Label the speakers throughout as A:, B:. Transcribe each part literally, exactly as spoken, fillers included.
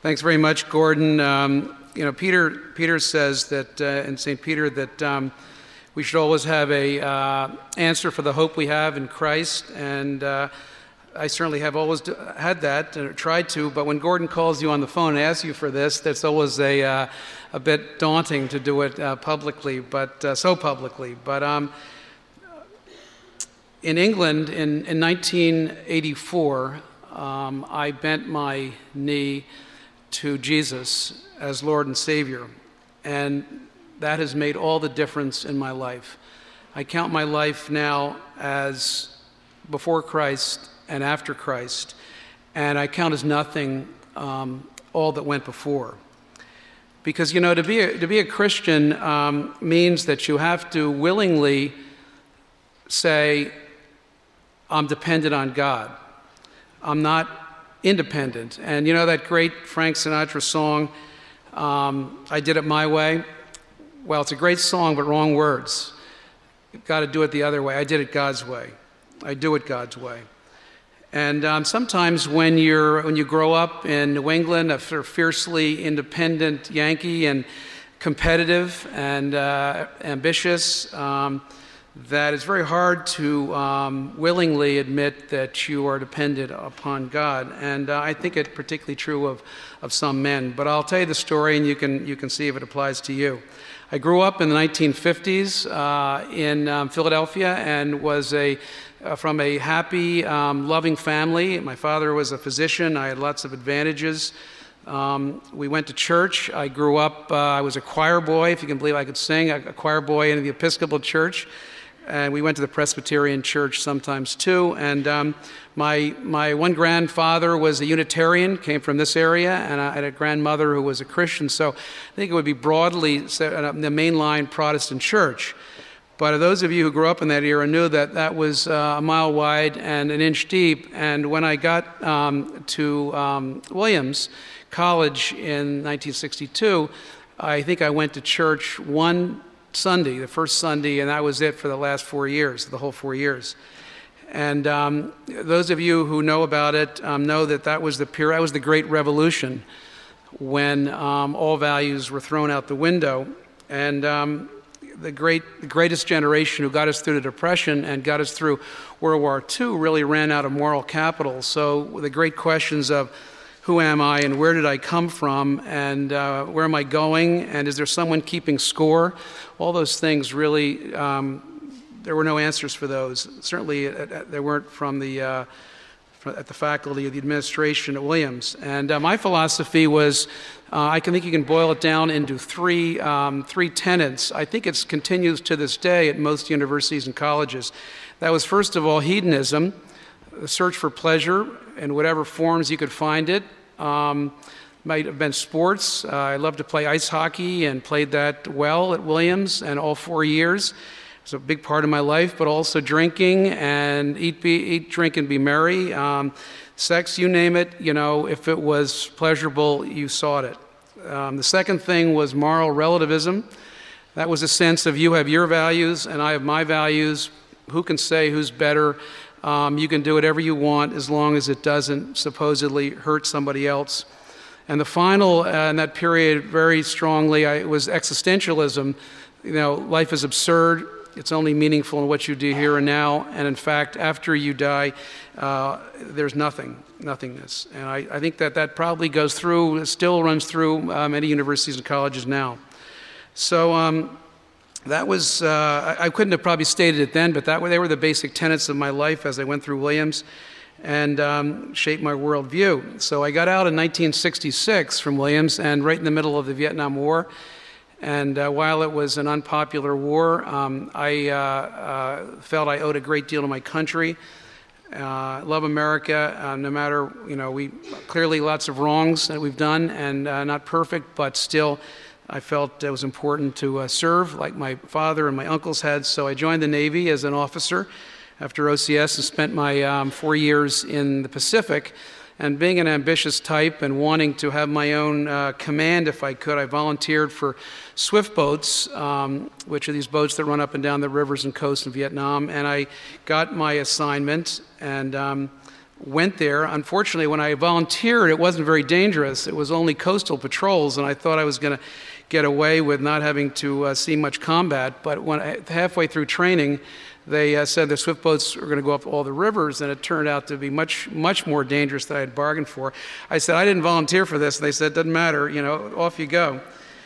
A: Thanks very much, Gordon. Um, you know, Peter Peter says that uh, in Saint Peter that um, we should always have a uh, answer for the hope we have in Christ, and uh, I certainly have always do, had that, and tried to. But when Gordon calls you on the phone and asks you for this, that's always a uh, a bit daunting to do it uh, publicly, but uh, so publicly. But um, in England in, in nineteen eighty-four, um, I bent my knee to Jesus as Lord and Savior, and that has made all the difference in my life. I count my life now as before Christ and after Christ, and I count as nothing um, all that went before. Because, you know, to be a, to be a Christian um, means that you have to willingly say, I'm dependent on God. I'm not independent. And you know that great Frank Sinatra song, um, I Did It My Way? Well, it's a great song, but wrong words. You've got to do it the other way. I did it God's way. I do it God's way. And um, sometimes when you're when you grow up in New England, a fiercely independent Yankee and competitive and uh, ambitious, um, that it's very hard to um, willingly admit that you are dependent upon God. And uh, I think it's particularly true of, of some men. But I'll tell you the story, and you can you can see if it applies to you. I grew up in the nineteen fifties uh, in um, Philadelphia and was a uh, from a happy, um, loving family. My father was a physician. I had lots of advantages. Um, we went to church. I grew up, uh, I was a choir boy, if you can believe I could sing, a, a choir boy in the Episcopal Church. And we went to the Presbyterian Church sometimes too. And um, my my one grandfather was a Unitarian, came from this area, and I had a grandmother who was a Christian. So I think it would be broadly set up in the mainline Protestant church. But those of you who grew up in that era knew that that was uh, a mile wide and an inch deep. And when I got um, to um, Williams College in nineteen sixty-two, I think I went to church one Sunday, the first Sunday, and that was it for the last four years, the whole four years. And um, those of you who know about it um, know that that was the period, that was the Great Revolution, when um, all values were thrown out the window. And um, the great, the greatest generation who got us through the Depression and got us through World War Two really ran out of moral capital. So the great questions of who am I and where did I come from and uh, where am I going and is there someone keeping score? All those things really, um, there were no answers for those. Certainly uh, uh, there weren't from the, uh, from, at the faculty of the administration at Williams. And uh, my philosophy was, uh, I can think you can boil it down into three, um, three tenets. I think it continues to this day at most universities and colleges. That was first of all hedonism, the search for pleasure in whatever forms you could find it. Um, might have been sports. Uh, I loved to play ice hockey and played that well at Williams and all four years. It's a big part of my life, but also drinking and eat, be, eat, drink, and be merry. Um, sex, you name it, you know, if it was pleasurable, you sought it. Um, the second thing was moral relativism. That was a sense of you have your values and I have my values. Who can say who's better? Um, you can do whatever you want as long as it doesn't supposedly hurt somebody else. And the final, uh, in that period, very strongly, I, was existentialism. You know, life is absurd. It's only meaningful in what you do here and now. And in fact, after you die, uh, there's nothing, nothingness. And I, I think that that probably goes through, still runs through uh, many universities and colleges now. So, um, That was, uh, I couldn't have probably stated it then, but that they were the basic tenets of my life as I went through Williams and um, shaped my worldview. So I got out in nineteen sixty-six from Williams and right in the middle of the Vietnam War. And uh, while it was an unpopular war, um, I uh, uh, felt I owed a great deal to my country. Uh, love America, uh, no matter, you know, we clearly lots of wrongs that we've done and uh, not perfect, but still I felt it was important to uh, serve like my father and my uncles had, so I joined the Navy as an officer after O C S and spent my um, four years in the Pacific. And being an ambitious type and wanting to have my own uh, command if I could, I volunteered for swift boats, um, which are these boats that run up and down the rivers and coasts in Vietnam. And I got my assignment and um, went there. Unfortunately, when I volunteered, it wasn't very dangerous. It was only coastal patrols, and I thought I was going to get away with not having to uh, see much combat. But when I, halfway through training, they uh, said the swift boats were going to go up all the rivers, and it turned out to be much, much more dangerous than I had bargained for. I said, I didn't volunteer for this. And they said, doesn't matter, you know, off you go.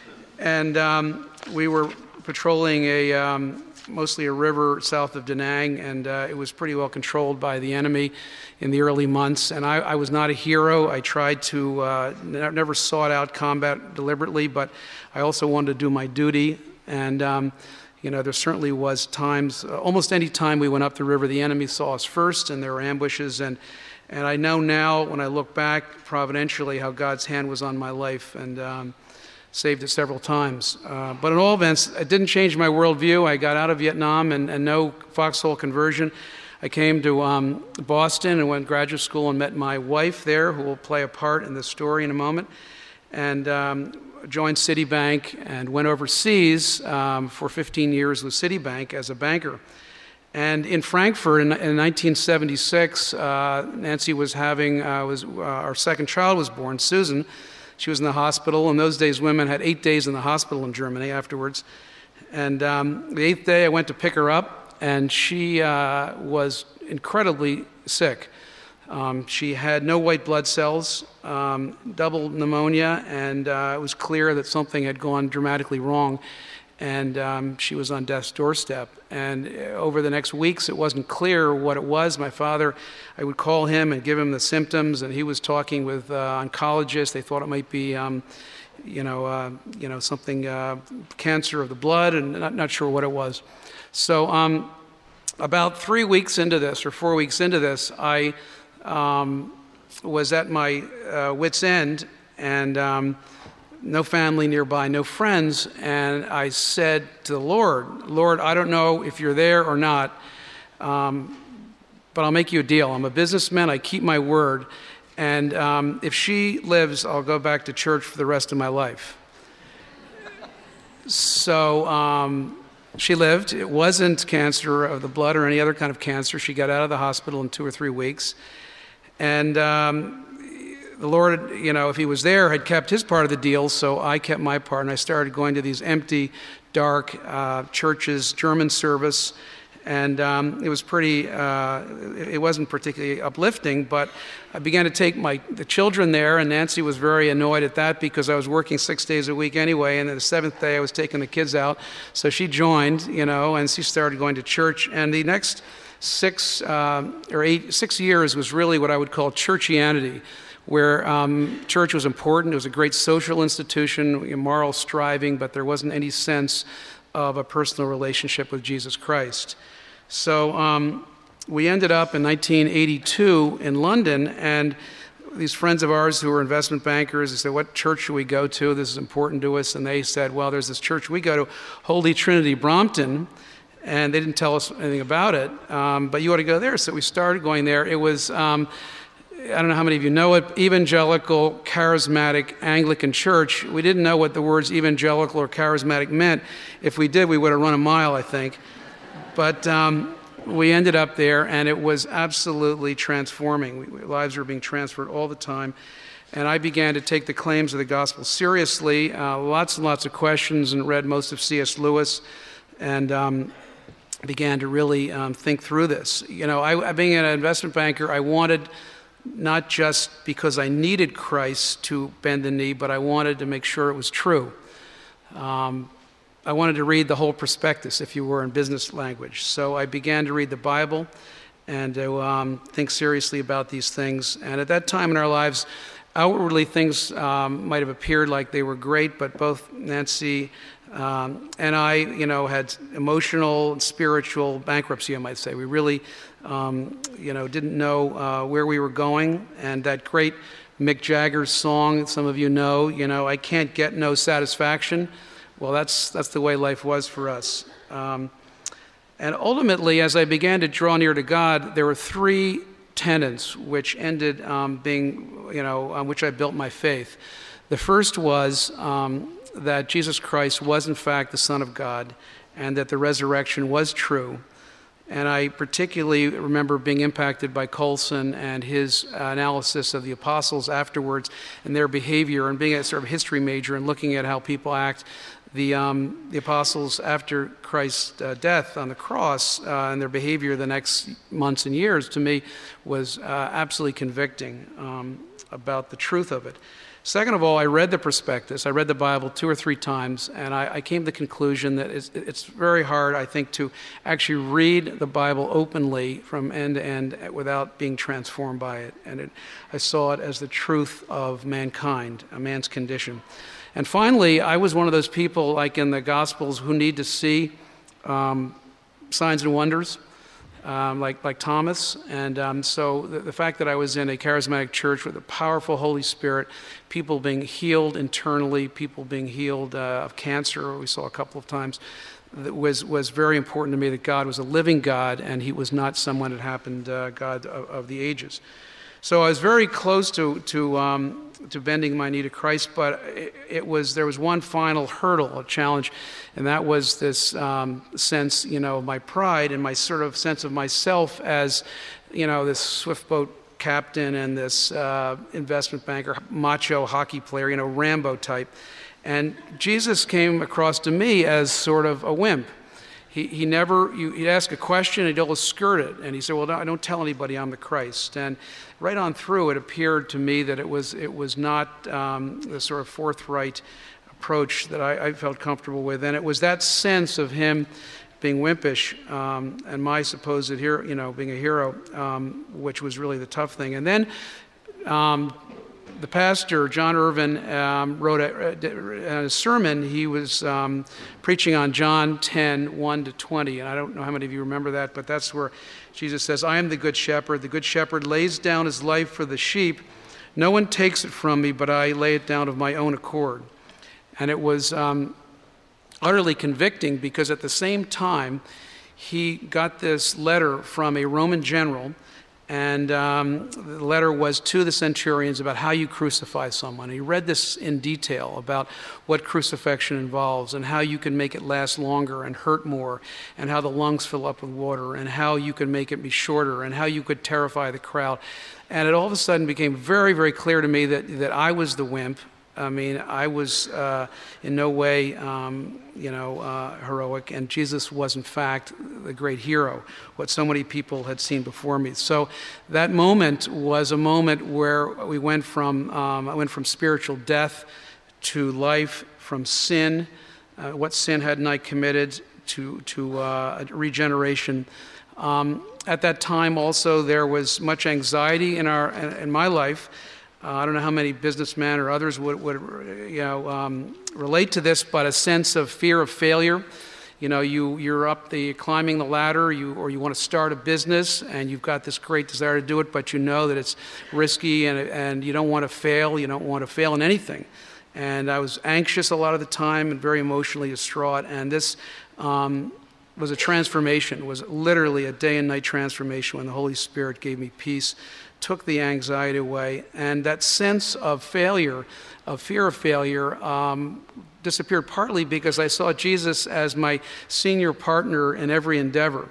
A: And um, we were patrolling a um, mostly a river south of Da Nang, and uh, it was pretty well controlled by the enemy in the early months. And I, I was not a hero. I tried to, uh, never sought out combat deliberately, but I also wanted to do my duty. And um, you know, there certainly was times, uh, almost any time we went up the river, the enemy saw us first, and there were ambushes. And and I know now, when I look back providentially, how God's hand was on my life, and um, saved it several times. Uh, but in all events, it didn't change my worldview. I got out of Vietnam and, and no foxhole conversion. I came to um, Boston and went to graduate school and met my wife there, who will play a part in this story in a moment, and um, joined Citibank and went overseas um, for fifteen years with Citibank as a banker. And in Frankfurt in, in nineteen seventy-six, uh, Nancy was having, uh, was uh, our second child was born, Susan. She was in the hospital. In those days, women had eight days in the hospital in Germany afterwards. And um, the eighth day, I went to pick her up, and she uh, was incredibly sick. Um, she had no white blood cells, um, double pneumonia, and uh, it was clear that something had gone dramatically wrong. And um, she was on death's doorstep. And over the next weeks, it wasn't clear what it was. My father, I would call him and give him the symptoms, and he was talking with uh, oncologists. They thought it might be, um, you know, uh, you know, something, uh, cancer of the blood, and not, not sure what it was. So um, about three weeks into this, or four weeks into this, I um, was at my uh, wit's end, and um, no family nearby, no friends, and I said to the Lord, Lord, I don't know if you're there or not, um, but I'll make you a deal. I'm a businessman, I keep my word, and um, if she lives, I'll go back to church for the rest of my life. So um, she lived. It wasn't cancer of the blood or any other kind of cancer. She got out of the hospital in two or three weeks, and um, the Lord, you know, if he was there, had kept his part of the deal, so I kept my part, and I started going to these empty, dark uh, churches, German service, and um, it was pretty, uh, it wasn't particularly uplifting, but I began to take my the children there, and Nancy was very annoyed at that because I was working six days a week anyway, and then the seventh day I was taking the kids out, so she joined, you know, and she started going to church, and the next six uh, or eight, six years was really what I would call churchianity, where um, church was important. It was a great social institution, moral striving, but there wasn't any sense of a personal relationship with Jesus Christ. So um, we ended up in nineteen eighty-two in London, and these friends of ours who were investment bankers, they said, what church should we go to? This is important to us. And they said, well, there's this church we go to, Holy Trinity Brompton, and they didn't tell us anything about it, um, but you ought to go there. So we started going there. It was... Um, I don't know how many of you know it, evangelical, charismatic, Anglican church. We didn't know what the words evangelical or charismatic meant. If we did, we would have run a mile, I think. But um, we ended up there, and it was absolutely transforming. We, lives were being transferred all the time. And I began to take the claims of the gospel seriously, uh, lots and lots of questions, and read most of C S Lewis, and um, began to really um, think through this. You know, I, being an investment banker, I wanted... not just because I needed Christ to bend the knee, but I wanted to make sure it was true. Um, I wanted to read the whole prospectus, if you were, in business language. So I began to read the Bible and to um, think seriously about these things. And at that time in our lives, outwardly things um, might have appeared like they were great, but both Nancy um, and I, you know, had emotional and spiritual bankruptcy, I might say. We really... Um, you know, didn't know uh, where we were going, and that great Mick Jagger song that some of you know, you know, I can't get no satisfaction. Well, that's that's the way life was for us. Um, and ultimately, as I began to draw near to God, there were three tenets which ended um, being, you know, on which I built my faith. The first was um, that Jesus Christ was in fact the Son of God, and that the resurrection was true. And I particularly remember being impacted by Colson and his analysis of the apostles afterwards and their behavior, and being a sort of history major and looking at how people act. The, um, the apostles after Christ's uh, death on the cross uh, and their behavior the next months and years, to me, was uh, absolutely convicting um, about the truth of it. Second of all, I read the prospectus. I read the Bible two or three times, and I, I came to the conclusion that it's, it's very hard, I think, to actually read the Bible openly from end to end without being transformed by it. And it, I saw it as the truth of mankind, a man's condition. And finally, I was one of those people, like in the Gospels, who need to see um, signs and wonders, um, like like Thomas. And um, so the, the fact that I was in a charismatic church with a powerful Holy Spirit, people being healed internally, people being healed uh, of cancer, we saw a couple of times, that was was very important to me, that God was a living God and he was not someone that happened, uh, God of, of the ages. So I was very close to to um, to bending my knee to Christ, but it, it was there was one final hurdle, a challenge, and that was this um, sense, you know, of my pride and my sort of sense of myself as, you know, this swift boat captain and this uh, investment banker, macho hockey player, you know, Rambo type. And Jesus came across to me as sort of a wimp. He, he never, you, he'd ask a question, he'd always skirt it. And he said, well, don't, don't tell anybody I'm the Christ. And right on through, it appeared to me that it was it was not um, the sort of forthright approach that I, I felt comfortable with. And it was that sense of him being wimpish um, and my supposed hero, you know, being a hero, um, which was really the tough thing. And then um, the pastor, John Irvin, um, wrote a, a sermon. He was um, preaching on John ten, one to twenty. And I don't know how many of you remember that, but that's where Jesus says, I am the good shepherd. The good shepherd lays down his life for the sheep. No one takes it from me, but I lay it down of my own accord. And it was um, utterly convicting, because at the same time, he got this letter from a Roman general. And um, the letter was to the centurions about how you crucify someone. He read this in detail about what crucifixion involves and how you can make it last longer and hurt more, and how the lungs fill up with water, and how you can make it be shorter, and how you could terrify the crowd. And it all of a sudden became very, very clear to me that, that I was the wimp. I mean, I was uh, in no way, um, you know, uh, heroic, and Jesus was, in fact, the great hero, what so many people had seen before me. So that moment was a moment where we went from, um, I went from spiritual death to life, from sin, uh, what sin hadn't I committed, to, to uh, regeneration. Um, at that time also, there was much anxiety in our in my life. Uh, I don't know how many businessmen or others would, would you know, um, relate to this, but a sense of fear of failure. You know, you, you're up the, climbing the ladder, you, or you want to start a business, and you've got this great desire to do it, but you know that it's risky, and, and you don't want to fail. You don't want to fail in anything. And I was anxious a lot of the time and very emotionally distraught, and this um, was a transformation. It was literally a day and night transformation when the Holy Spirit gave me peace, took the anxiety away, and that sense of failure, of fear of failure, um, disappeared partly because I saw Jesus as my senior partner in every endeavor.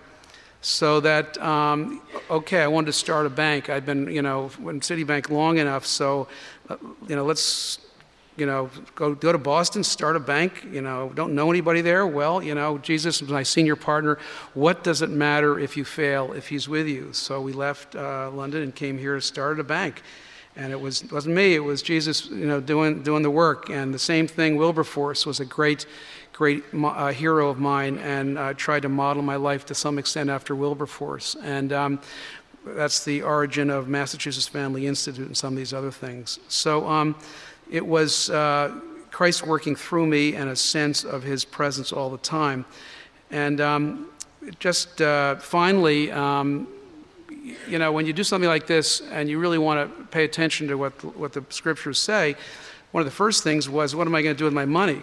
A: So that, um, okay, I wanted to start a bank. I'd been, you know, in Citibank long enough, so, uh, you know, let's, you know, go go to Boston, start a bank, you know, don't know anybody there. Well, you know, Jesus is my senior partner. What does it matter if you fail, if he's with you? So we left uh, London and came here to start a bank. And it was, it wasn't me, it was Jesus, you know, doing doing the work. And the same thing, Wilberforce was a great, great uh, hero of mine, and I uh, tried to model my life to some extent after Wilberforce. And um, that's the origin of Massachusetts Family Institute and some of these other things. So, um, It was uh, Christ working through me and a sense of his presence all the time. And um, just uh, finally, um, you know, when you do something like this and you really want to pay attention to what, what the scriptures say, one of the first things was, what am I going to do with my money?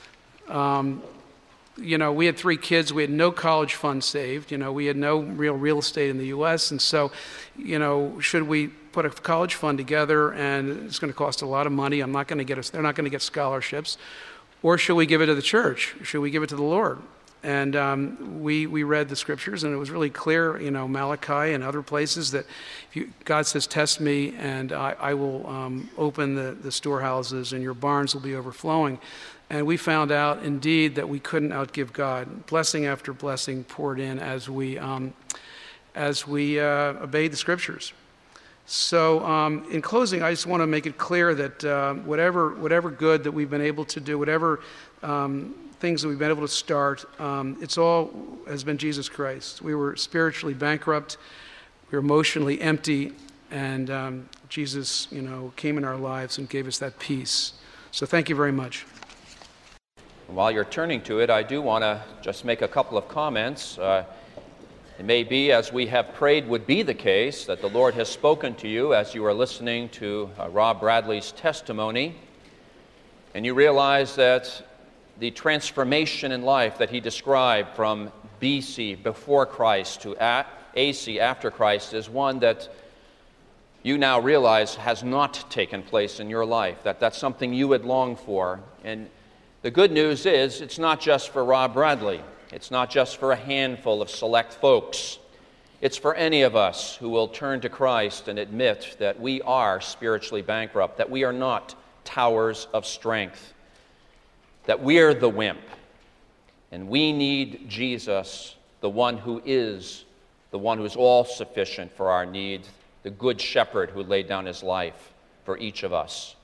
A: Um, you know, we had three kids. We had no college fund saved. You know, we had no real real estate in the U S And so, you know, should we put a college fund together, and it's going to cost a lot of money. I'm not going to get us. They're not going to get scholarships. Or should we give it to the church? Should we give it to the Lord? And um, we we read the scriptures, and it was really clear, you know, Malachi and other places, that if you, God says, test me, and I, I will um, open the, the storehouses, and your barns will be overflowing. And we found out, indeed, that we couldn't outgive God. Blessing after blessing poured in as we, um, as we uh, obeyed the scriptures. So um, in closing, I just want to make it clear that uh, whatever whatever good that we've been able to do, whatever um, things that we've been able to start, um, it's all has been Jesus Christ. We were spiritually bankrupt, we were emotionally empty, and um, Jesus, you know, came in our lives and gave us that peace. So thank you very much.
B: While you're turning to it, I do want to just make a couple of comments. Uh, It may be, as we have prayed would be the case, that the Lord has spoken to you as you are listening to uh, Rob Bradley's testimony, and you realize that the transformation in life that he described from B C, before Christ, to A C, after Christ, is one that you now realize has not taken place in your life, that that's something you had longed for. And the good news is, it's not just for Rob Bradley. It's not just for a handful of select folks. It's for any of us who will turn to Christ and admit that we are spiritually bankrupt, that we are not towers of strength, that we're the wimp, and we need Jesus, the one who is, the one who is all sufficient for our needs, the good shepherd who laid down his life for each of us.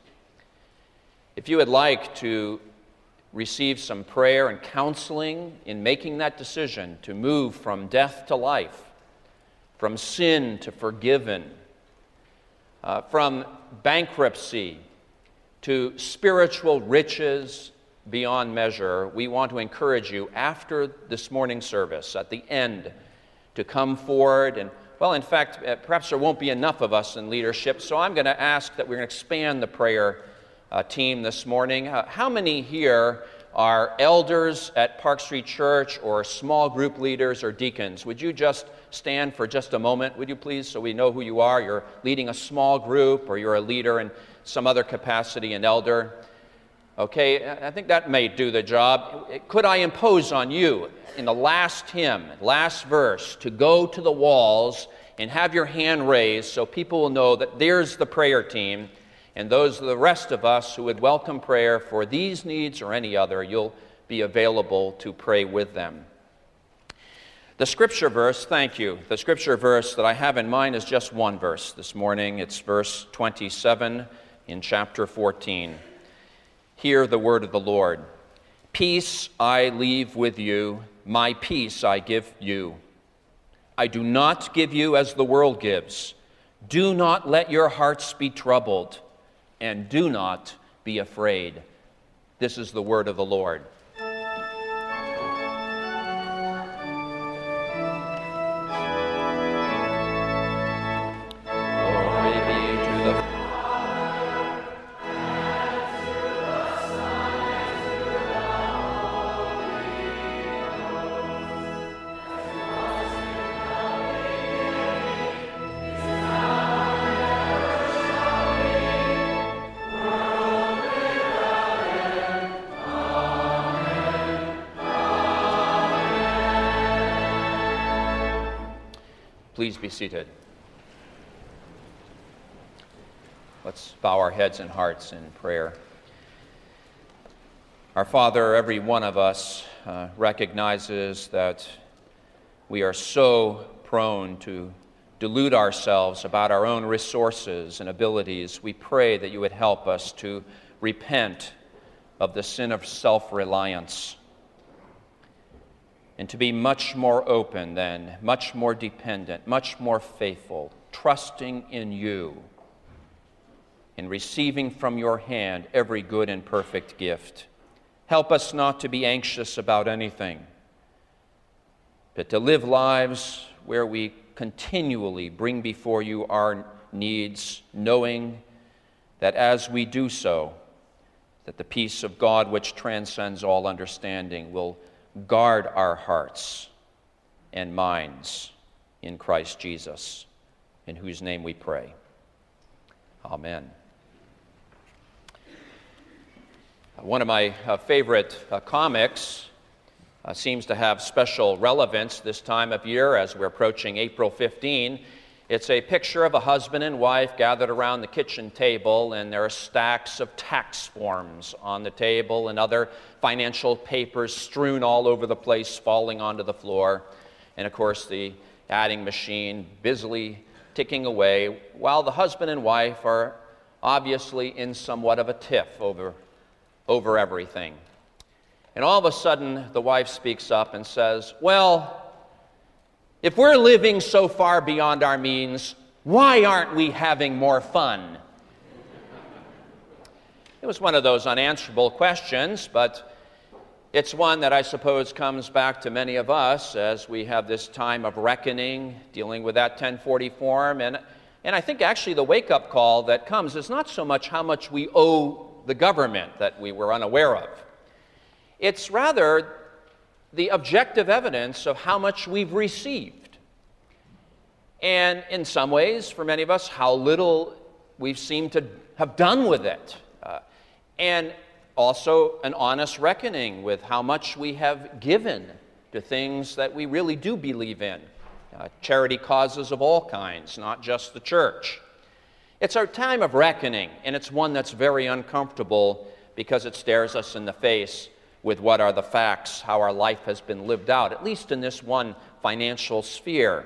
B: If you would like to receive some prayer and counseling in making that decision to move from death to life, from sin to forgiven, uh, from bankruptcy to spiritual riches beyond measure, we want to encourage you after this morning's service, at the end, to come forward. And, well, in fact, uh, perhaps there won't be enough of us in leadership, so I'm going to ask that we're going to expand the prayer Uh, team this morning. Uh, how many here are elders at Park Street Church, or small group leaders or deacons? Would you just stand for just a moment, would you please, so we know who you are? You're leading a small group, or you're a leader in some other capacity, an elder. Okay, I think that may do the job. Could I impose on you, in the last hymn, last verse, to go to the walls and have your hand raised so people will know that there's the prayer team, and those are the rest of us who would welcome prayer for these needs or any other, you'll be available to pray with them. The scripture verse, thank you, the scripture verse that I have in mind is just one verse this morning. It's verse twenty-seven in chapter fourteen. Hear the word of the Lord. Peace I leave with you, my peace I give you. I do not give you as the world gives. Do not let your hearts be troubled, and do not be afraid. This is the word of the Lord. Glory be to the Please be seated. Let's bow our heads and hearts in prayer. Our Father, every one of us uh, recognizes that we are so prone to delude ourselves about our own resources and abilities. We pray that you would help us to repent of the sin of self-reliance, and to be much more open then, much more dependent, much more faithful, trusting in you, in receiving from your hand every good and perfect gift. Help us not to be anxious about anything, but to live lives where we continually bring before you our needs, knowing that as we do so, that the peace of God, which transcends all understanding, will guard our hearts and minds in Christ Jesus, in whose name we pray. Amen. One of my uh, favorite uh, comics uh, seems to have special relevance this time of year as we're approaching April fifteenth. It's a picture of a husband and wife gathered around the kitchen table, and there are stacks of tax forms on the table and other financial papers strewn all over the place, falling onto the floor. And of course, the adding machine busily ticking away, while the husband and wife are obviously in somewhat of a tiff over, over everything. And all of a sudden, the wife speaks up and says, "Well, if we're living so far beyond our means, why aren't we having more fun?" It was one of those unanswerable questions, but it's one that I suppose comes back to many of us as we have this time of reckoning, dealing with that ten forty form. And, and I think actually the wake-up call that comes is not so much how much we owe the government that we were unaware of. It's rather the objective evidence of how much we've received. And in some ways, for many of us, how little we've seemed to have done with it. Uh, and also an honest reckoning with how much we have given to things that we really do believe in. Uh, charity causes of all kinds, not just the church. It's our time of reckoning, and it's one that's very uncomfortable because it stares us in the face with what are the facts, how our life has been lived out, at least in this one financial sphere.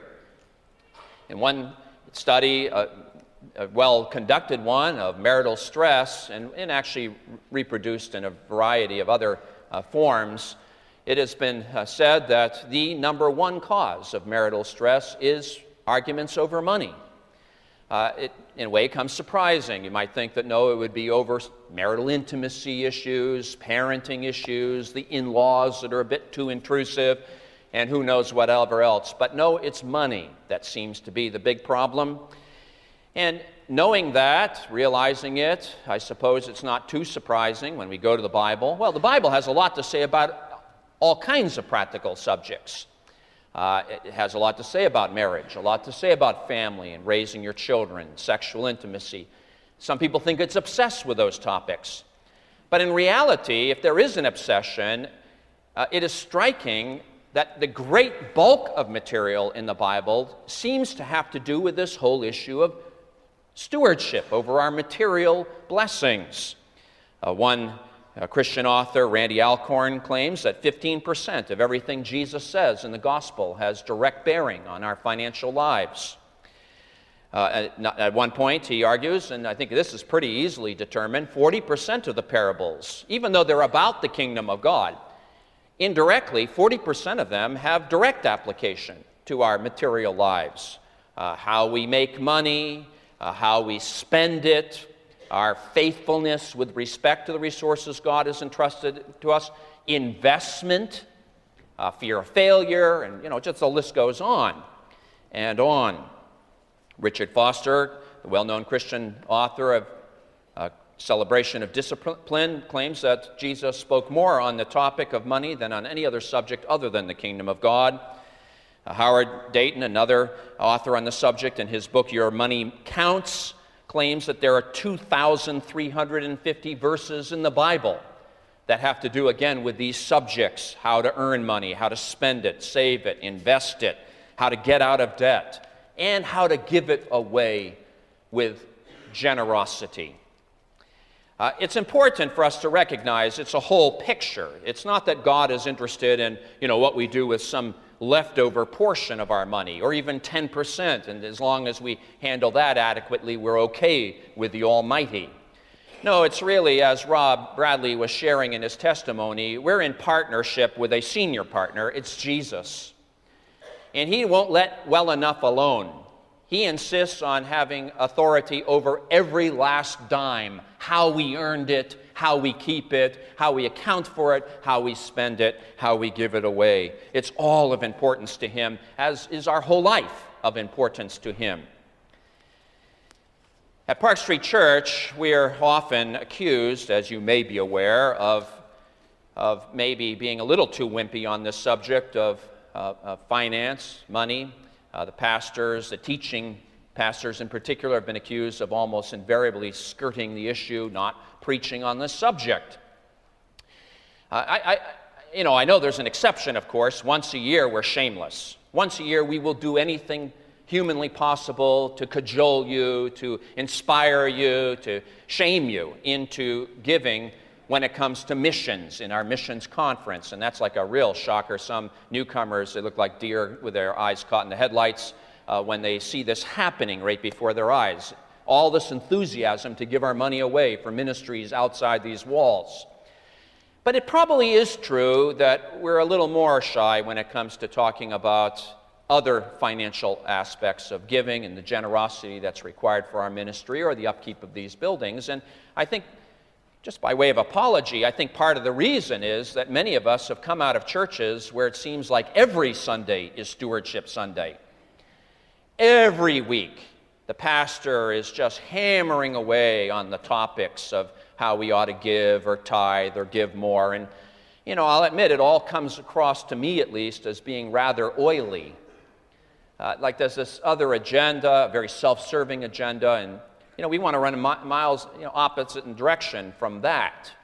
B: In one study, a, a well-conducted one of marital stress, and, and actually reproduced in a variety of other uh, forms, it has been uh, said that the number one cause of marital stress is arguments over money. Uh, it, in a way, comes surprising. You might think that, no, it would be over marital intimacy issues, parenting issues, the in-laws that are a bit too intrusive, and who knows whatever else. But no, it's money that seems to be the big problem. And knowing that, realizing it, I suppose it's not too surprising when we go to the Bible. Well, the Bible has a lot to say about all kinds of practical subjects. Uh, it has a lot to say about marriage, a lot to say about family and raising your children, sexual intimacy. Some people think it's obsessed with those topics. But in reality, if there is an obsession, uh, it is striking that the great bulk of material in the Bible seems to have to do with this whole issue of stewardship over our material blessings. Uh, one A Christian author, Randy Alcorn, claims that fifteen percent of everything Jesus says in the gospel has direct bearing on our financial lives. Uh, at, at one point, he argues, and I think this is pretty easily determined, forty percent of the parables, even though they're about the kingdom of God, indirectly, forty percent of them have direct application to our material lives. Uh, how we make money, uh, how we spend it, our faithfulness with respect to the resources God has entrusted to us, investment, uh, fear of failure, and, you know, just the list goes on and on. Richard Foster, the well-known Christian author of uh, Celebration of Discipline, claims that Jesus spoke more on the topic of money than on any other subject other than the kingdom of God. Uh, Howard Dayton, another author on the subject, in his book, Your Money Counts, claims that there are two thousand three hundred fifty verses in the Bible that have to do, again, with these subjects: how to earn money, how to spend it, save it, invest it, how to get out of debt, and how to give it away with generosity. Uh, it's important for us to recognize it's a whole picture. It's not that God is interested in, you know, what we do with some leftover portion of our money, or even ten percent, and as long as we handle that adequately, we're okay with the Almighty. No, it's really, as Rob Bradley was sharing in his testimony, we're in partnership with a senior partner. It's Jesus. And he won't let well enough alone. He insists on having authority over every last dime, how we earned it, how we keep it, how we account for it, how we spend it, how we give it away. It's all of importance to him, as is our whole life of importance to him. At Park Street Church, we are often accused, as you may be aware, of, of maybe being a little too wimpy on this subject of, uh, of finance, money. Uh, the pastors, the teaching pastors in particular, have been accused of almost invariably skirting the issue, not preaching on this subject. Uh, I, I, you know, I know there's an exception, of course. Once a year, we're shameless. Once a year, we will do anything humanly possible to cajole you, to inspire you, to shame you into giving when it comes to missions in our missions conference. And that's like a real shocker. Some newcomers, they look like deer with their eyes caught in the headlights uh, when they see this happening right before their eyes. All this enthusiasm to give our money away for ministries outside these walls. But it probably is true that we're a little more shy when it comes to talking about other financial aspects of giving and the generosity that's required for our ministry or the upkeep of these buildings. And I think, just by way of apology, I think part of the reason is that many of us have come out of churches where it seems like every Sunday is Stewardship Sunday. Every week, the pastor is just hammering away on the topics of how we ought to give or tithe or give more. And, you know, I'll admit it all comes across to me, at least, as being rather oily. Uh, like there's this other agenda, a very self-serving agenda, and, you know, we want to run mi- miles, you know, opposite in direction from that.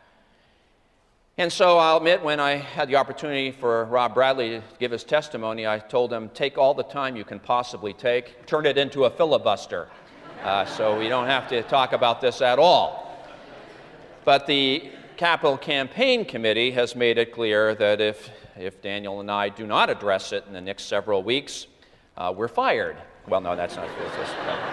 B: And so I'll admit, when I had the opportunity for Rob Bradley to give his testimony, I told him, take all the time you can possibly take, turn it into a filibuster, uh, so we don't have to talk about this at all. But the Capital Campaign Committee has made it clear that if, if Daniel and I do not address it in the next several weeks, uh, we're fired. Well, no, that's not true.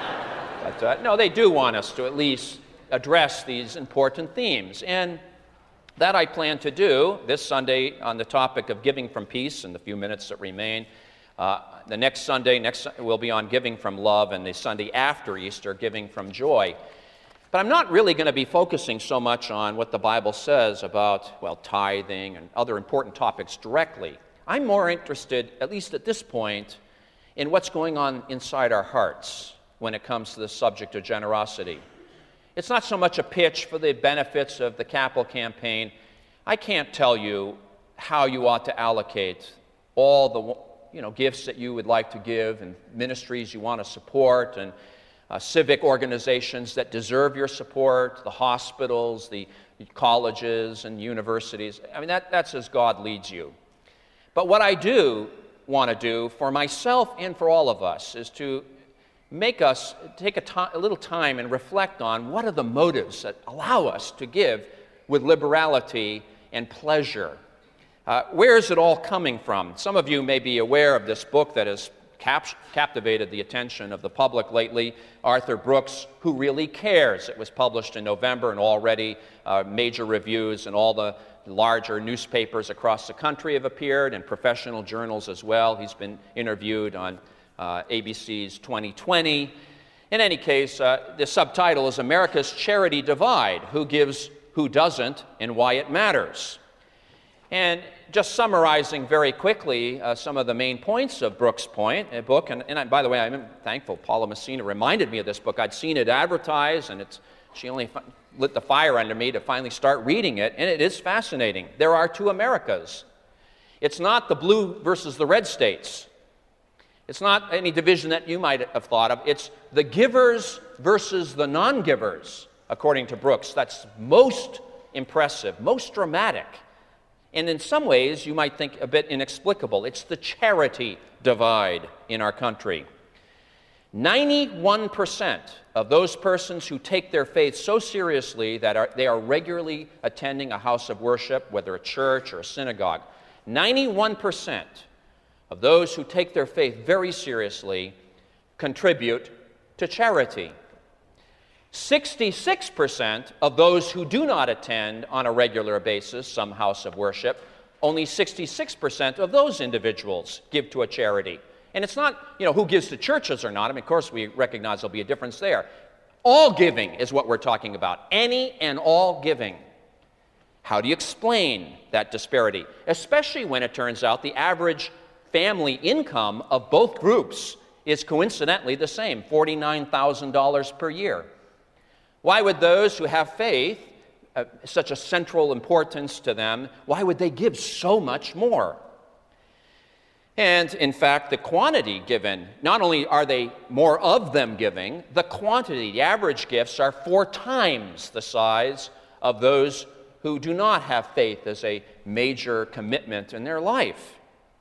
B: But uh, no, they do want us to at least address these important themes. And that I plan to do this Sunday on the topic of giving from peace in the few minutes that remain. Uh, the next Sunday next will be on giving from love, and the Sunday after Easter, giving from joy. But I'm not really going to be focusing so much on what the Bible says about, well, tithing and other important topics directly. I'm more interested, at least at this point, in what's going on inside our hearts when it comes to the subject of generosity. It's not so much a pitch for the benefits of the Capital Campaign. I can't tell you how you ought to allocate all the, you know, gifts that you would like to give and ministries you want to support and uh, civic organizations that deserve your support, the hospitals, the colleges and universities. I mean, that, that's as God leads you. But what I do want to do for myself and for all of us is to make us take a, to- a little time and reflect on what are the motives that allow us to give with liberality and pleasure. Uh, where is it all coming from? Some of you may be aware of this book that has cap- captivated the attention of the public lately, Arthur Brooks' Who Really Cares? It was published in November, and already uh, major reviews in all the larger newspapers across the country have appeared, and professional journals as well. He's been interviewed on Uh, A B C's twenty twenty. In any case, uh, the subtitle is America's Charity Divide, Who Gives, Who Doesn't, and Why It Matters. And just summarizing very quickly uh, some of the main points of Brooks' point, a book, and, and I, by the way, I'm thankful Paula Messina reminded me of this book. I'd seen it advertised, and it's she only f- lit the fire under me to finally start reading it, and it is fascinating. There are two Americas. It's not the blue versus the red states. It's not any division that you might have thought of. It's the givers versus the non-givers, according to Brooks. That's most impressive, most dramatic, and in some ways you might think a bit inexplicable. It's the charity divide in our country. ninety-one percent of those persons who take their faith so seriously that are, they are regularly attending a house of worship, whether a church or a synagogue, ninety-one percent of those who take their faith very seriously contribute to charity. sixty-six percent of those who do not attend on a regular basis some house of worship, only sixty-six percent of those individuals give to a charity. And it's not, you know, who gives to churches or not. I mean, of course, we recognize there'll be a difference there. All giving is what we're talking about. Any and all giving. How do you explain that disparity? Especially when it turns out the average family income of both groups is coincidentally the same, forty-nine thousand dollars per year. Why would those who have faith, uh, such a central importance to them, why would they give so much more? And in fact, the quantity given, not only are they more of them giving, the quantity, the average gifts are four times the size of those who do not have faith as a major commitment in their life.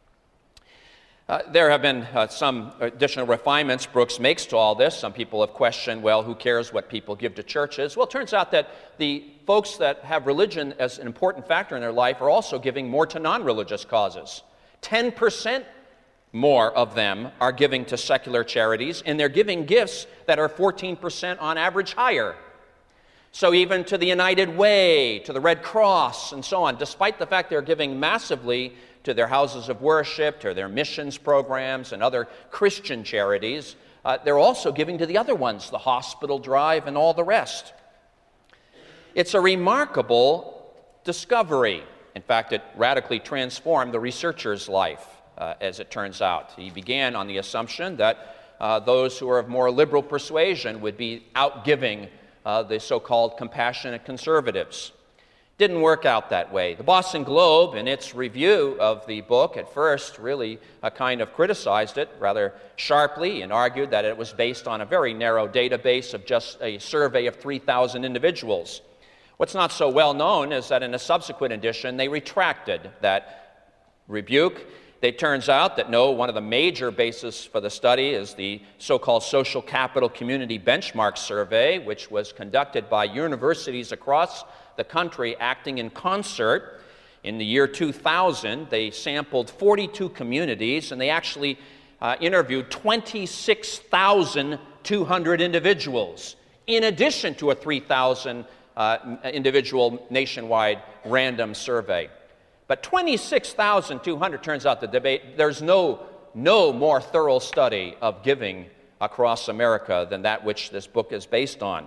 B: Uh, there have been uh, some additional refinements Brooks makes to all this. Some people have questioned, well, who cares what people give to churches? Well, it turns out that the folks that have religion as an important factor in their life are also giving more to non-religious causes. ten percent more of them are giving to secular charities, and they're giving gifts that are fourteen percent on average higher. So even to the United Way, to the Red Cross, and so on, despite the fact they're giving massively to their houses of worship, to their missions programs, and other Christian charities, uh, they're also giving to the other ones, the hospital drive and all the rest. It's a remarkable discovery. In fact, it radically transformed the researcher's life, uh, as it turns out. He began on the assumption that uh, those who are of more liberal persuasion would be outgiving uh, the so-called compassionate conservatives. Didn't work out that way. The Boston Globe, in its review of the book, at first really uh, kind of criticized it rather sharply and argued that it was based on a very narrow database of just a survey of three thousand individuals. What's not so well known is that in a subsequent edition, they retracted that rebuke. It turns out that no, one of the major bases for the study is the so-called Social Capital Community Benchmark Survey, which was conducted by universities across the country acting in concert. In the year two thousand, they sampled forty-two communities, and they actually uh, interviewed twenty-six thousand two hundred individuals, in addition to a three thousand uh, individual nationwide random survey. But twenty-six thousand two hundred, turns out the debate, there's no, no more thorough study of giving across America than that which this book is based on.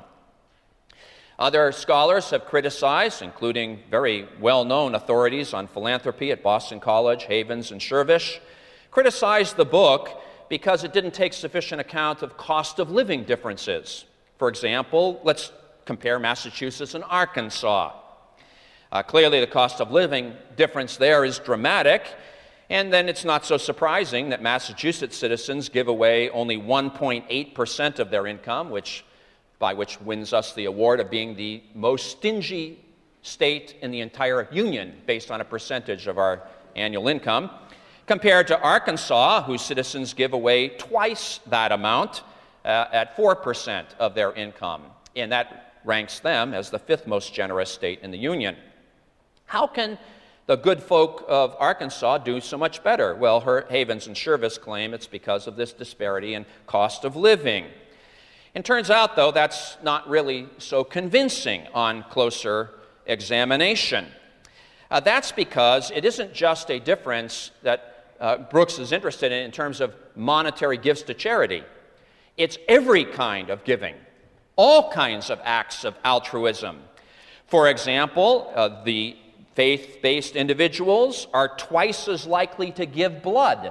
B: Other scholars have criticized, including very well-known authorities on philanthropy at Boston College, Havens, and Shervish, criticized the book because it didn't take sufficient account of cost of living differences. For example, let's compare Massachusetts and Arkansas. Uh, clearly, the cost of living difference there is dramatic, and then it's not so surprising that Massachusetts citizens give away only one point eight percent of their income, which by which wins us the award of being the most stingy state in the entire union based on a percentage of our annual income, compared to Arkansas, whose citizens give away twice that amount uh, at four percent of their income, and that ranks them as the fifth most generous state in the union. How can the good folk of Arkansas do so much better? Well, her, Havens and Shervis claim it's because of this disparity in cost of living. It turns out, though, that's not really so convincing on closer examination. Uh, that's because it isn't just a difference that uh, Brooks is interested in in terms of monetary gifts to charity. It's every kind of giving, all kinds of acts of altruism. For example, uh, the faith-based individuals are twice as likely to give blood.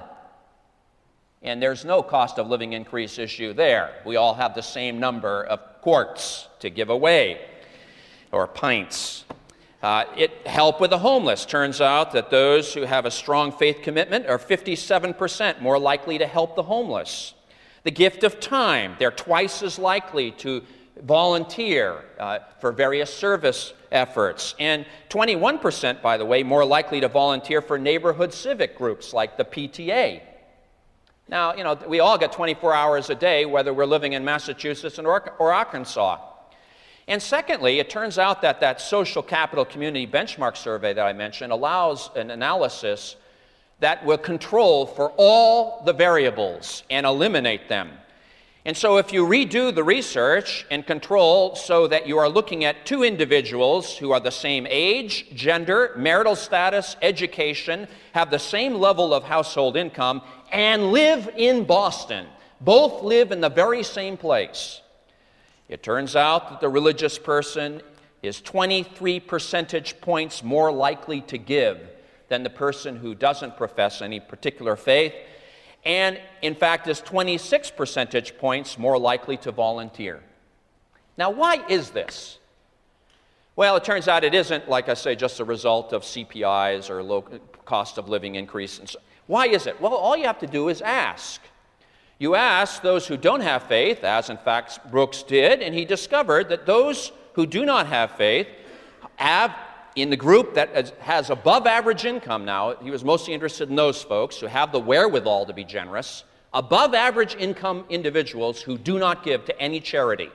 B: And there's no cost of living increase issue there. We all have the same number of quarts to give away, or pints. Uh, it help with the homeless. Turns out that those who have a strong faith commitment are fifty-seven percent more likely to help the homeless. The gift of time, they're twice as likely to volunteer uh, for various service efforts. And twenty-one percent, by the way, more likely to volunteer for neighborhood civic groups like the P T A. Now, you know, we all get twenty-four hours a day, whether we're living in Massachusetts or, or Arkansas. And secondly, it turns out that that Social Capital Community Benchmark Survey that I mentioned allows an analysis that will control for all the variables and eliminate them. And so if you redo the research and control so that you are looking at two individuals who are the same age, gender, marital status, education, have the same level of household income, and live in Boston, both live in the very same place, it turns out that the religious person is twenty-three percentage points more likely to give than the person who doesn't profess any particular faith, and in fact is twenty-six percentage points more likely to volunteer. Now, why is this? Well, it turns out it isn't, like I say, just a result of C P Is or low cost of living increase. And so, why is it? Well, all you have to do is ask. You ask those who don't have faith, as in fact Brooks did, and he discovered that those who do not have faith have in the group that has above average income now, he was mostly interested in those folks who have the wherewithal to be generous, above average income individuals who do not give to any charity.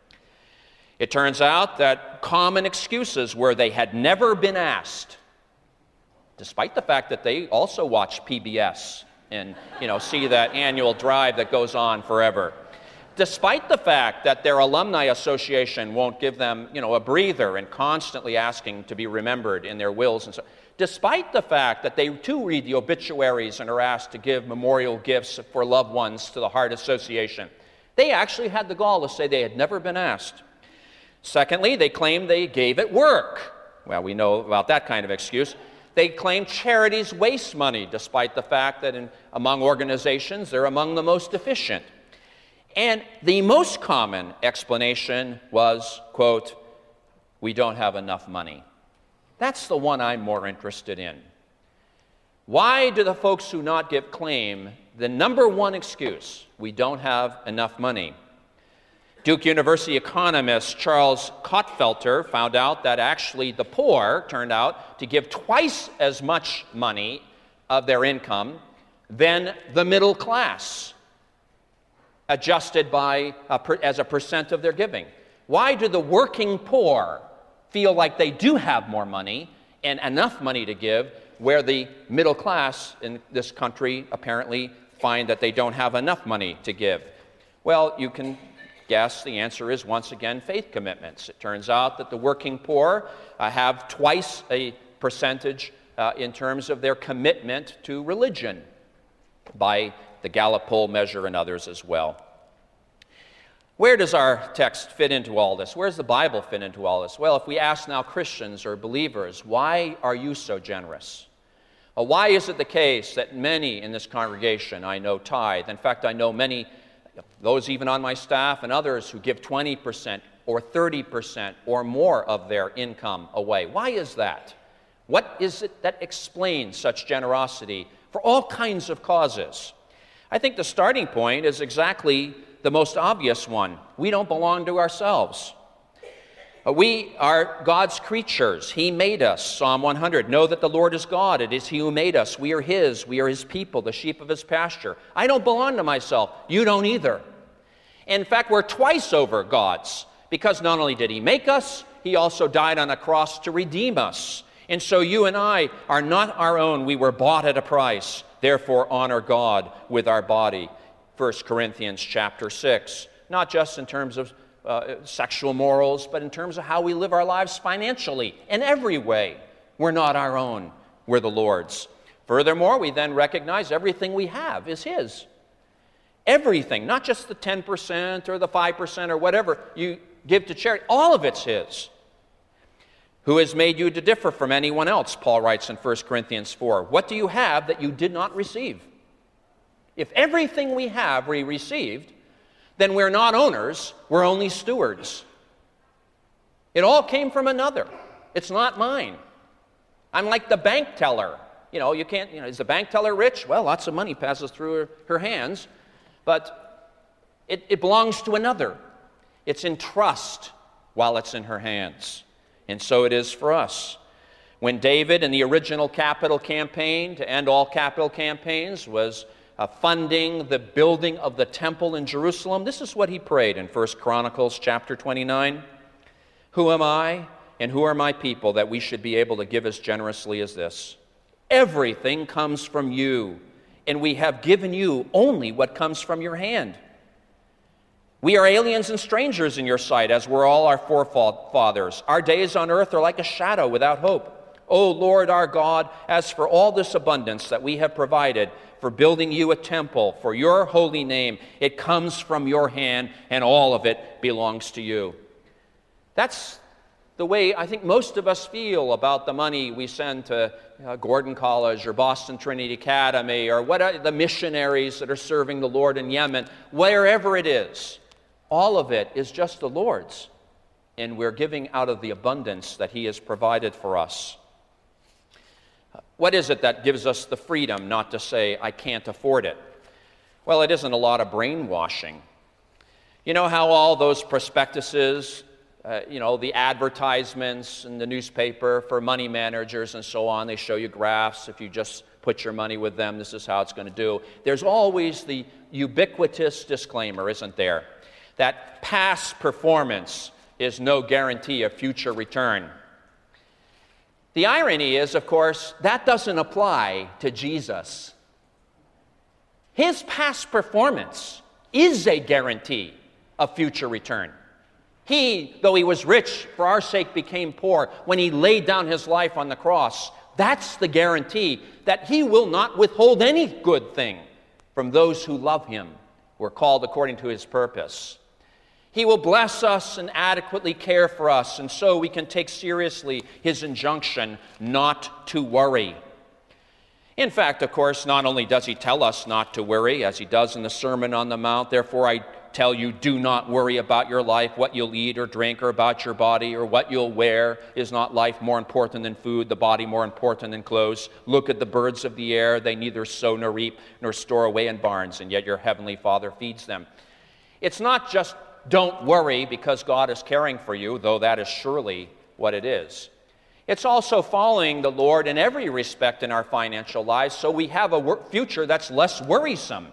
B: It turns out that common excuses were they had never been asked, despite the fact that they also watch P B S and, you know, see that annual drive that goes on forever. Despite the fact that their alumni association won't give them, you know, a breather and constantly asking to be remembered in their wills and so. Despite the fact that they too read the obituaries and are asked to give memorial gifts for loved ones to the Heart Association, they actually had the gall to say they had never been asked. Secondly, they claimed they gave at work. Well, we know about that kind of excuse. They claim charities waste money, despite the fact that in, among organizations, they're among the most efficient. And the most common explanation was, quote, we don't have enough money. That's the one I'm more interested in. Why do the folks who not give claim the number one excuse, we don't have enough money? Duke University economist Charles Kottfelter found out that actually the poor turned out to give twice as much money of their income than the middle class, adjusted by a per, as a percent of their giving. Why do the working poor feel like they do have more money and enough money to give, where the middle class in this country apparently find that they don't have enough money to give? Well, you can guess the answer is, once again, faith commitments. It turns out that the working poor uh, have twice a percentage uh, in terms of their commitment to religion by the Gallup poll measure and others as well. Where does our text fit into all this? Where does the Bible fit into all this? Well, if we ask now Christians or believers, why are you so generous? Well, why is it the case that many in this congregation I know tithe? In fact, I know many, those even on my staff and others, who give twenty percent or thirty percent or more of their income away. Why is that? What is it that explains such generosity for all kinds of causes? I think the starting point is exactly the most obvious one. We don't belong to ourselves. We are God's creatures. He made us. Psalm one hundred, know that the Lord is God. It is He who made us. We are His. We are His people, the sheep of His pasture. I don't belong to myself. You don't either. In fact, we're twice over God's, because not only did He make us, He also died on a cross to redeem us. And so you and I are not our own. We were bought at a price. Therefore, honor God with our body. First Corinthians chapter six, not just in terms of uh, sexual morals, but in terms of how we live our lives financially. In every way, we're not our own, we're the Lord's. Furthermore, we then recognize everything we have is His. Everything, not just the ten percent or the five percent or whatever you give to charity, all of it's His. Who has made you to differ from anyone else, Paul writes in First Corinthians four. What do you have that you did not receive? If everything we have we received, then we're not owners, we're only stewards. It all came from another. It's not mine. I'm like the bank teller. You know, you can't, you know, is the bank teller rich? Well, lots of money passes through her, her hands, but it, it belongs to another. It's in trust while it's in her hands. And so it is for us. When David, in the original capital campaign to end all capital campaigns, was uh, funding the building of the temple in Jerusalem, this is what he prayed in First Chronicles chapter twenty-nine. Who am I and who are my people that we should be able to give as generously as this? Everything comes from you, and we have given you only what comes from your hand. We are aliens and strangers in your sight, as were all our forefathers. Our days on earth are like a shadow without hope. O Lord our God, as for all this abundance that we have provided for building you a temple for your holy name, it comes from your hand, and all of it belongs to you. That's the way I think most of us feel about the money we send to uh, Gordon College or Boston Trinity Academy or what are the missionaries that are serving the Lord in Yemen, wherever it is. All of it is just the Lord's, and we're giving out of the abundance that He has provided for us. What is it that gives us the freedom not to say, I can't afford it? Well, it isn't a lot of brainwashing. You know how all those prospectuses uh, you know, the advertisements in the newspaper for money managers and so on. They show you graphs. If you just put your money with them, this is how it's going to do. There's always the ubiquitous disclaimer, isn't there? That past performance is no guarantee of future return. The irony is, of course, that doesn't apply to Jesus. His past performance is a guarantee of future return. He, though he was rich, for our sake became poor when he laid down his life on the cross. That's the guarantee that he will not withhold any good thing from those who love him, who are called according to his purpose. He will bless us and adequately care for us, and so we can take seriously his injunction not to worry. In fact, of course, not only does he tell us not to worry, as he does in the Sermon on the Mount, therefore I tell you, do not worry about your life, what you'll eat or drink, or about your body, or what you'll wear. Is not life more important than food, the body more important than clothes? Look at the birds of the air. They neither sow nor reap nor store away in barns, and yet your heavenly Father feeds them. It's not just don't worry because God is caring for you, though that is surely what it is. It's also following the Lord in every respect in our financial lives, so we have a future that's less worrisome.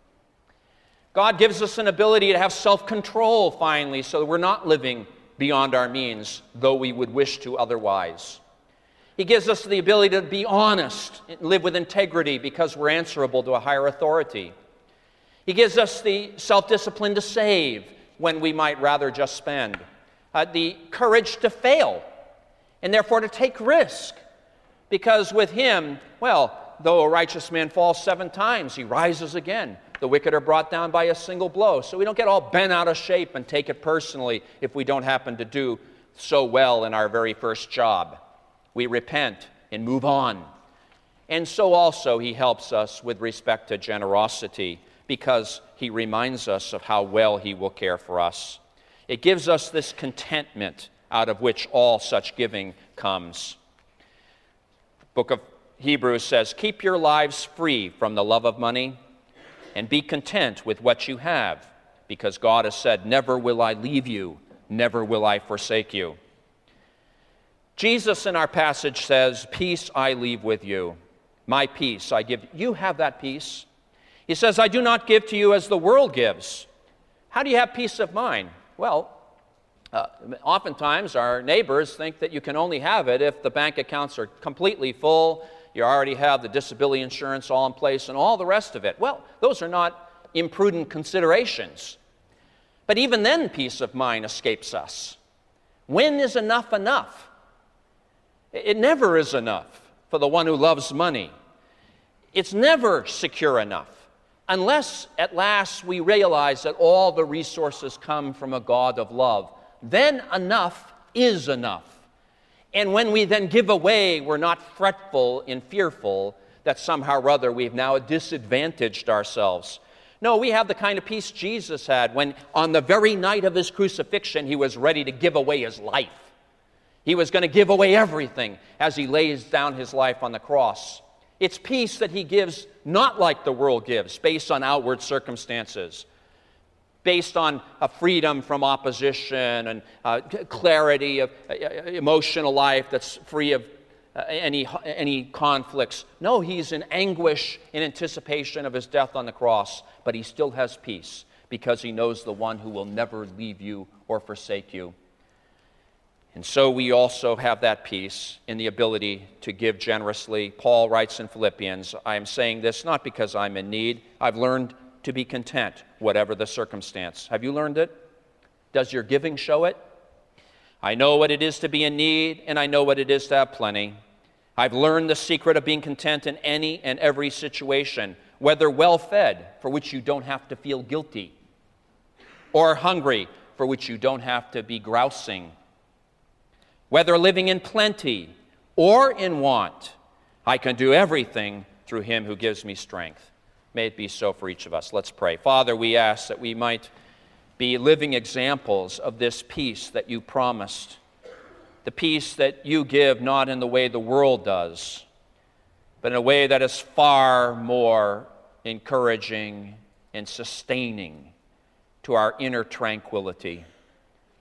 B: God gives us an ability to have self-control, finally, so that we're not living beyond our means, though we would wish to otherwise. He gives us the ability to be honest and live with integrity because we're answerable to a higher authority. He gives us the self-discipline to save when we might rather just spend, uh, the courage to fail, and therefore to take risk, because with him, well, though a righteous man falls seven times, he rises again. The wicked are brought down by a single blow. So we don't get all bent out of shape and take it personally if we don't happen to do so well in our very first job. We repent and move on. And so also he helps us with respect to generosity, because he reminds us of how well he will care for us. It gives us this contentment out of which all such giving comes. The book of Hebrews says, keep your lives free from the love of money and be content with what you have, because God has said, never will I leave you, never will I forsake you. Jesus in our passage says, peace I leave with you, my peace I give you. You have that peace. He says, I do not give to you as the world gives. How do you have peace of mind? Well, uh, oftentimes our neighbors think that you can only have it if the bank accounts are completely full, you already have the disability insurance all in place, and all the rest of it. Well, those are not imprudent considerations. But even then, peace of mind escapes us. When is enough enough? It never is enough for the one who loves money. It's never secure enough, unless at last we realize that all the resources come from a God of love. Then enough is enough. And when we then give away, we're not fretful and fearful that somehow or other we've now disadvantaged ourselves. No, we have the kind of peace Jesus had when on the very night of his crucifixion, he was ready to give away his life. He was going to give away everything as he lays down his life on the cross. It's peace that he gives not like the world gives, based on outward circumstances, based on a freedom from opposition and uh, clarity of uh, emotional life that's free of uh, any, any conflicts. No, he's in anguish in anticipation of his death on the cross, but he still has peace because he knows the one who will never leave you or forsake you. And so we also have that peace in the ability to give generously. Paul writes in Philippians, I am saying this not because I'm in need. I've learned to be content, whatever the circumstance. Have you learned it? Does your giving show it? I know what it is to be in need, and I know what it is to have plenty. I've learned the secret of being content in any and every situation, whether well-fed, for which you don't have to feel guilty, or hungry, for which you don't have to be grousing. Whether living in plenty or in want, I can do everything through him who gives me strength. May it be so for each of us. Let's pray. Father, we ask that we might be living examples of this peace that you promised, the peace that you give not in the way the world does, but in a way that is far more encouraging and sustaining to our inner tranquility.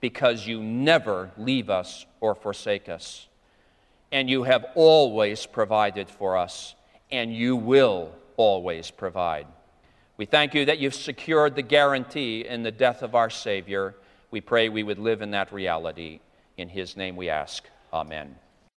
B: because you never leave us or forsake us. And you have always provided for us, and you will always provide. We thank you that you've secured the guarantee in the death of our Savior. We pray we would live in that reality. In his name we ask. Amen.